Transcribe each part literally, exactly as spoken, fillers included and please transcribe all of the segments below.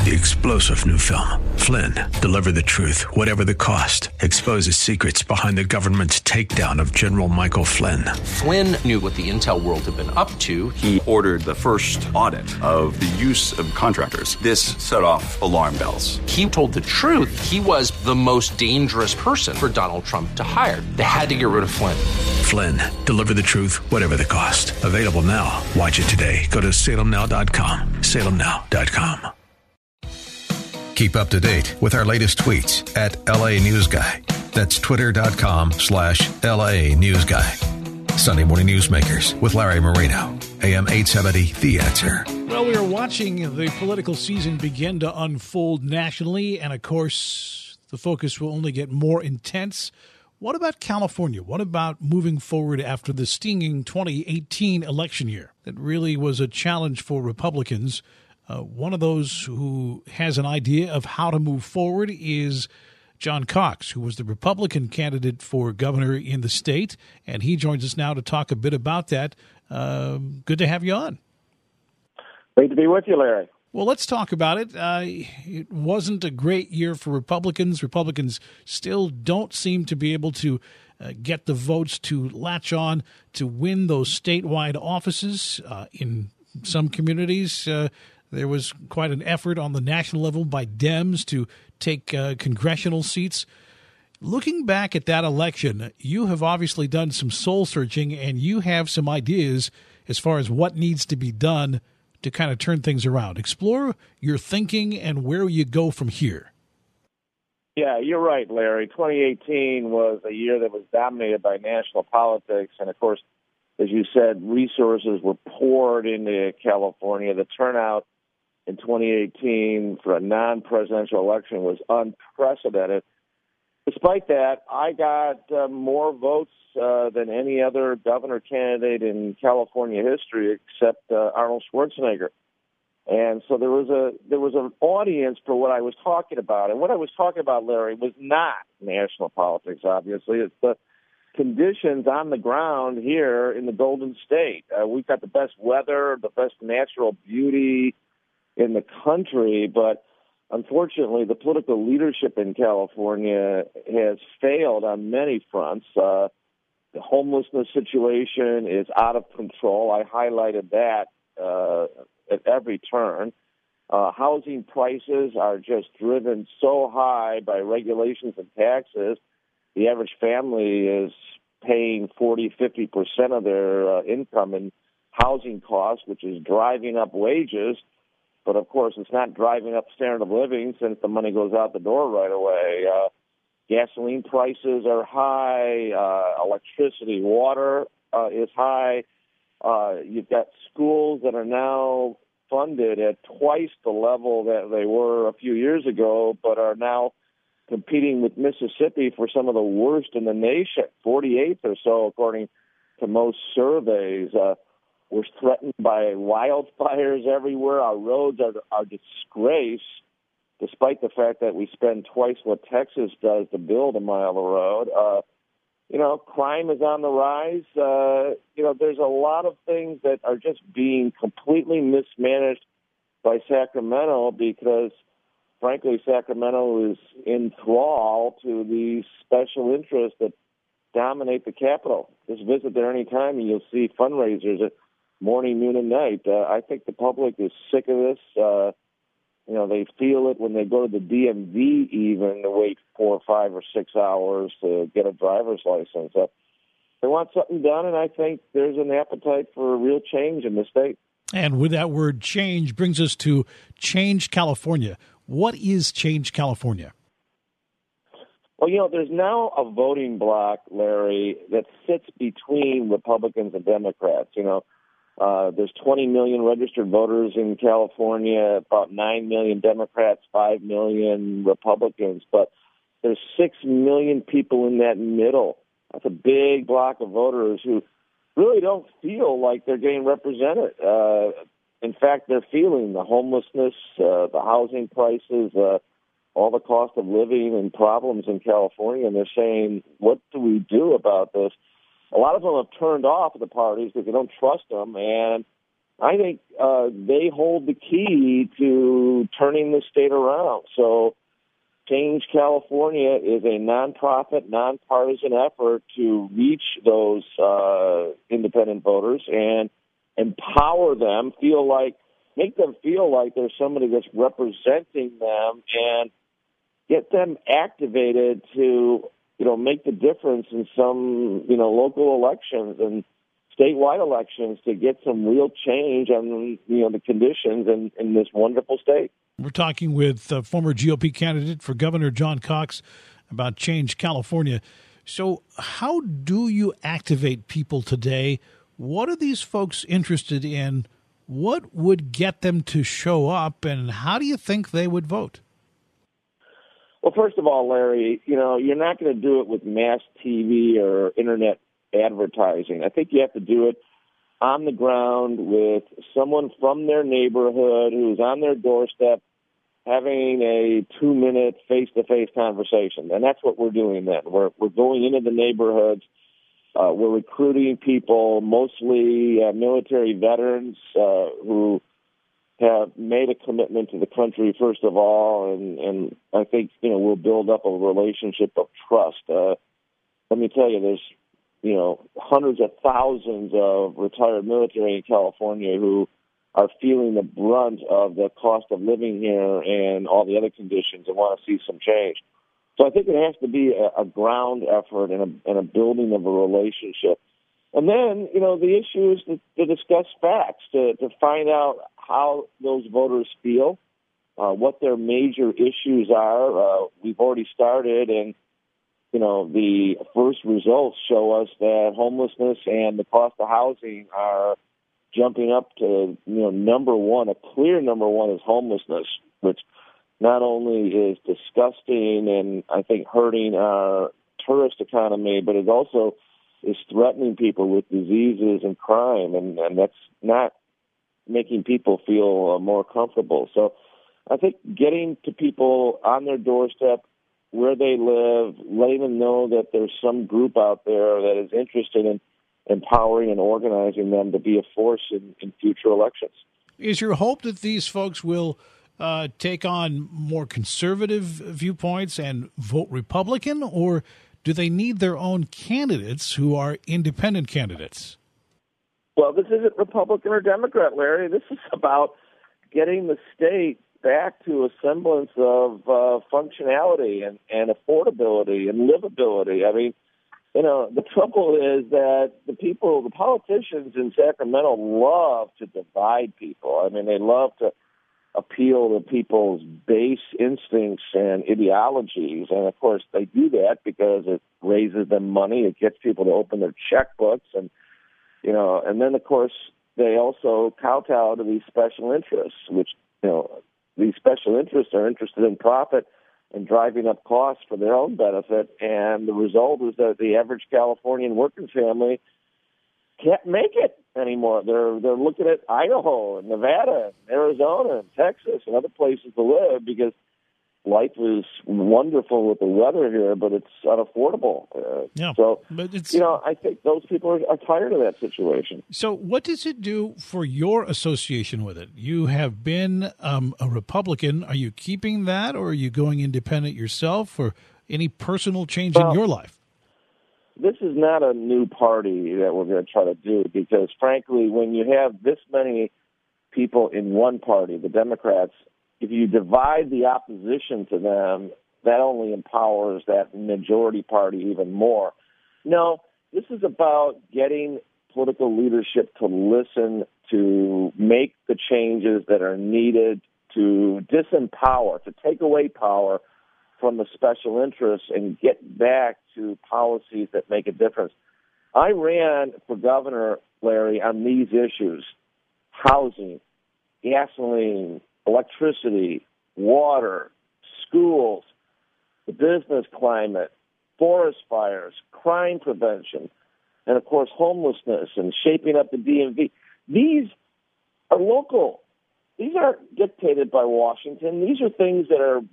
The explosive new film, Flynn, deliver the truth, whatever the cost. Exposes secrets behind the government's takedown of General Michael Flynn. Flynn knew what the intel world had been up to. He ordered the first audit of the use of contractors. This set off alarm bells. He told the truth. He was the most dangerous person for Donald Trump to hire. They had to get rid of Flynn. Flynn, deliver the truth, whatever the cost. Available now. Watch it today. Go to salem now dot com. salem now dot com. Keep up to date with our latest tweets at L A News Guy. That's twitter.com slash LA News Guy. Sunday Morning Newsmakers with Larry Marino. A M eight seventy, The Answer. Well, we are watching the political season begin to unfold nationally, and of course, the focus will only get more intense. What about California? What about moving forward after the stinging twenty eighteen election year that really was a challenge for Republicans? Uh, one of those who has an idea of how to move forward is John Cox, who was the Republican candidate for governor in the state, and he joins us now to talk a bit about that. Um, good to have you on. Great to be with you, Larry. Well, let's talk about it. Uh, it wasn't a great year for Republicans. Republicans still don't seem to be able to uh, get the votes to latch on to win those statewide offices uh, in some communities. Uh, There was quite an effort on the national level by Dems to take uh, congressional seats. Looking back at that election, you have obviously done some soul searching, and you have some ideas as far as what needs to be done to kind of turn things around. Explore your thinking and where you go from here. Yeah, you're right, Larry. twenty eighteen was a year that was dominated by national politics, and of course, as you said, resources were poured into California. The turnout in twenty eighteen for a non-presidential election was unprecedented. Despite that, I got uh, more votes uh, than any other governor candidate in California history except uh, Arnold Schwarzenegger. And so there was a there was an audience for what I was talking about. And what I was talking about, Larry, was not national politics, obviously. It's the conditions on the ground here in the Golden State. Uh, we've got the best weather, the best natural beauty in the country, but unfortunately, the political leadership in California has failed on many fronts. Uh, the homelessness situation is out of control. I highlighted that uh, at every turn. Uh, housing prices are just driven so high by regulations and taxes. The average family is paying forty, fifty percent of their uh, income in housing costs, which is driving up wages. But, of course, it's not driving up standard of living since the money goes out the door right away. Uh, gasoline prices are high. Uh, electricity, water uh, is high. Uh, you've got schools that are now funded at twice the level that they were a few years ago, but are now competing with Mississippi for some of the worst in the nation, forty-eighth or so, according to most surveys. Uh, We're threatened by wildfires everywhere. Our roads are are disgrace, despite the fact that we spend twice what Texas does to build a mile of road. Uh, you know, crime is on the rise. Uh, you know, there's a lot of things that are just being completely mismanaged by Sacramento because, frankly, Sacramento is in thrall to these special interests that dominate the capital. Just visit there anytime and you'll see fundraisers at morning, noon, and night. Uh, I think the public is sick of this. Uh, you know, they feel it when they go to the D M V even to wait four, five, or six hours to get a driver's license. Uh, they want something done, and I think there's an appetite for real change in the state. And with that word change brings us to Change California. What is Change California? Well, you know, there's now a voting bloc, Larry, that sits between Republicans and Democrats. You know, uh, there's twenty million registered voters in California, about nine million Democrats, five million Republicans, but there's six million people in that middle. That's a big block of voters who really don't feel like they're getting represented. Uh, in fact, they're feeling the homelessness, uh, the housing prices, uh, all the cost of living and problems in California, and they're saying, what do we do about this? A lot of them have turned off the parties because they don't trust them, and I think uh, they hold the key to turning the state around. So Change California is a nonprofit, nonpartisan effort to reach those uh, independent voters and empower them, feel like, make them feel like there's somebody that's representing them, and get them activated to, you know, make the difference in some, you know, local elections and statewide elections to get some real change on, you know, the conditions in, in this wonderful state. We're talking with uh, former G O P candidate for governor John Cox about Change California. So how do you activate people today? What are these folks interested in? What would get them to show up, and how do you think they would vote? Well, first of all, Larry, you know, you're not going to do it with mass T V or internet advertising. I think you have to do it on the ground with someone from their neighborhood who's on their doorstep having a two-minute face-to-face conversation. And that's what we're doing then. We're, we're going into the neighborhoods. Uh, we're recruiting people, mostly uh, military veterans uh, who have made a commitment to the country, first of all, and, and I think, you know, we'll build up a relationship of trust. Uh, let me tell you, there's, you know, hundreds of thousands of retired military in California who are feeling the brunt of the cost of living here and all the other conditions and want to see some change. So I think it has to be a, a ground effort and a, and a building of a relationship. And then, you know, the issue is to, to discuss facts, to, to find out how those voters feel, uh, what their major issues are. Uh, we've already started, and, you know, the first results show us that homelessness and the cost of housing are jumping up to, you know, number one. A clear number one is homelessness, which not only is disgusting and I think hurting our tourist economy, but it also is threatening people with diseases and crime, and, and that's not making people feel uh, more comfortable. So I think getting to people on their doorstep, where they live, letting them know that there's some group out there that is interested in empowering and organizing them to be a force in, in future elections. Is your hope that these folks will uh, take on more conservative viewpoints and vote Republican, or do they need their own candidates who are independent candidates? Well, this isn't Republican or Democrat, Larry. This is about getting the state back to a semblance of uh, functionality and, and affordability and livability. I mean, you know, the trouble is that the people, the politicians in Sacramento love to divide people. I mean, they love to appeal to people's base instincts and ideologies. And, of course, they do that because it raises them money. It gets people to open their checkbooks. And, you know, and then, of course, they also kowtow to these special interests, which, you know, these special interests are interested in profit and driving up costs for their own benefit. And the result is that the average Californian working family can't make it anymore. They're they're looking at Idaho and Nevada and Arizona and Texas and other places to live because life is wonderful with the weather here, but it's unaffordable. Uh, yeah, so, but it's, you know, I think those people are, are tired of that situation. So what does it do for your association with it? You have been um, a Republican. Are you keeping that, or are you going independent yourself, or any personal change well, in your life? This is not a new party that we're going to try to do because, frankly, when you have this many people in one party, the Democrats, if you divide the opposition to them, that only empowers that majority party even more. No, this is about getting political leadership to listen, to make the changes that are needed, to disempower, to take away power from the special interests and get back to policies that make a difference. I ran for governor, Larry, on these issues: housing, gasoline, electricity, water, schools, the business climate, forest fires, crime prevention, and, of course, homelessness and shaping up the D M V. These are local. These aren't dictated by Washington. These are things that are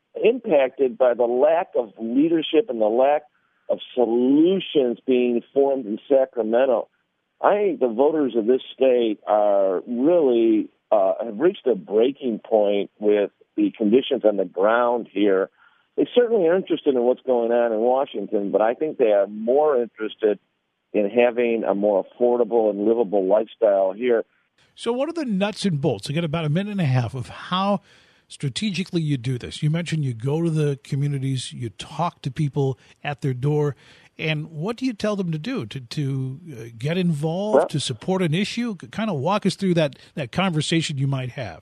impacted by the lack of leadership and the lack of solutions being formed in Sacramento. I think the voters of this state are really uh, have reached a breaking point with the conditions on the ground here. They certainly are interested in what's going on in Washington, but I think they are more interested in having a more affordable and livable lifestyle here. So what are the nuts and bolts? I got about a minute and a half of how strategically you do this. You mentioned you go to the communities, you talk to people at their door, and what do you tell them to do? To to uh, get involved, well, to support an issue? Kind of walk us through that, that conversation you might have.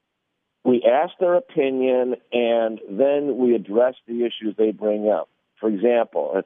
We ask their opinion, and then we address the issues they bring up. For example,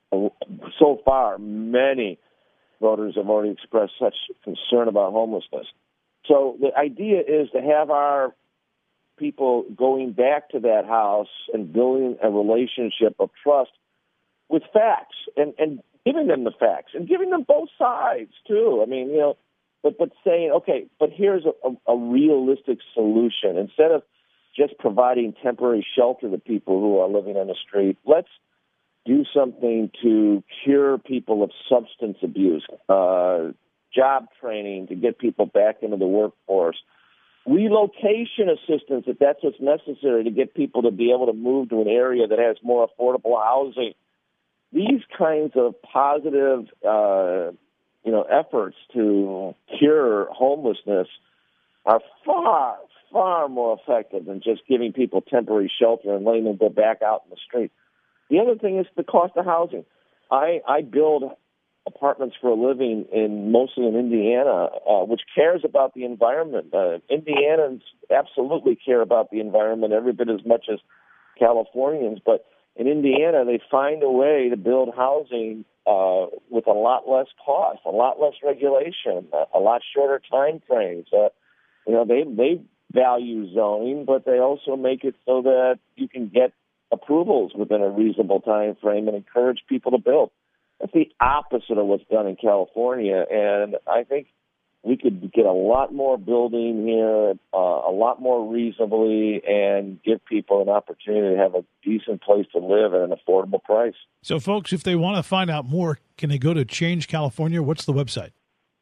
so far, many voters have already expressed such concern about homelessness. So the idea is to have our people going back to that house and building a relationship of trust with facts and, and giving them the facts and giving them both sides, too. I mean, you know, but, but saying, okay, but here's a, a, a realistic solution. Instead of just providing temporary shelter to people who are living on the street, let's do something to cure people of substance abuse, uh, job training to get people back into the workforce, relocation assistance if that's what's necessary to get people to be able to move to an area that has more affordable housing. These kinds of positive, uh, you know, efforts to cure homelessness are far, far more effective than just giving people temporary shelter and letting them go back out in the street. The other thing is the cost of housing. I, I build apartments for a living in mostly in Indiana, uh, which cares about the environment. Uh, Indianans absolutely care about the environment every bit as much as Californians, but in Indiana, they find a way to build housing uh, with a lot less cost, a lot less regulation, a, a lot shorter time frames. Uh, you know, they they value zoning, but they also make it so that you can get approvals within a reasonable time frame and encourage people to build. That's the opposite of what's done in California, and I think we could get a lot more building here, uh, a lot more reasonably, and give people an opportunity to have a decent place to live at an affordable price. So, folks, if they want to find out more, can they go to Change California? What's the website?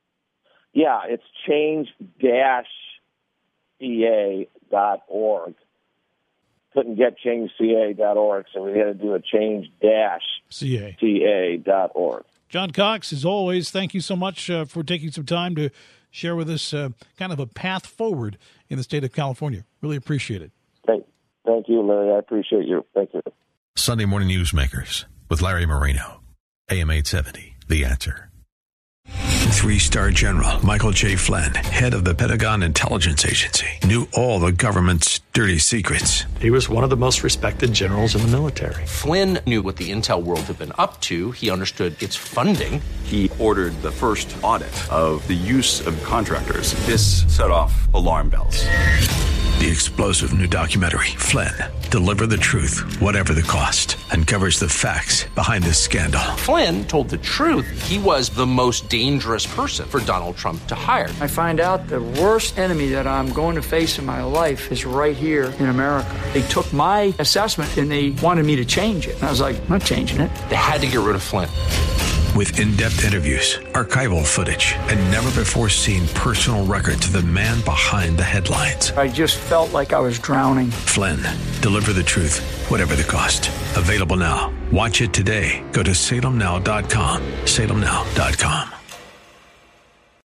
Yeah, it's change dash C A dot org. Couldn't get change C A dot org, so we had to do a change dash C A dot org. John Cox, as always, thank you so much uh, for taking some time to share with us uh, kind of a path forward in the state of California. Really appreciate it. Thank, thank you, Larry. I appreciate you. Thank you. Sunday Morning Newsmakers with Larry Moreno. A M eight seventy, The Answer. Three-star General Michael J. Flynn, head of the Pentagon Intelligence Agency, knew all the government's dirty secrets. He was one of the most respected generals in the military. Flynn knew what the intel world had been up to. He understood its funding. He ordered the first audit of the use of contractors. This set off alarm bells. The explosive new documentary, Flynn, Deliver the Truth, Whatever the Cost, uncovers the facts behind this scandal. Flynn told the truth. He was the most dangerous person for Donald Trump to hire. I find out the worst enemy that I'm going to face in my life is right here in America. They took my assessment and they wanted me to change it. And I was like, I'm not changing it. They had to get rid of Flynn. With in-depth interviews, archival footage, and never-before-seen personal records of the man behind the headlines. I just felt like I was drowning. Flynn, Deliver the Truth, Whatever the Cost. Available now. Watch it today. Go to salem now dot com. salem now dot com.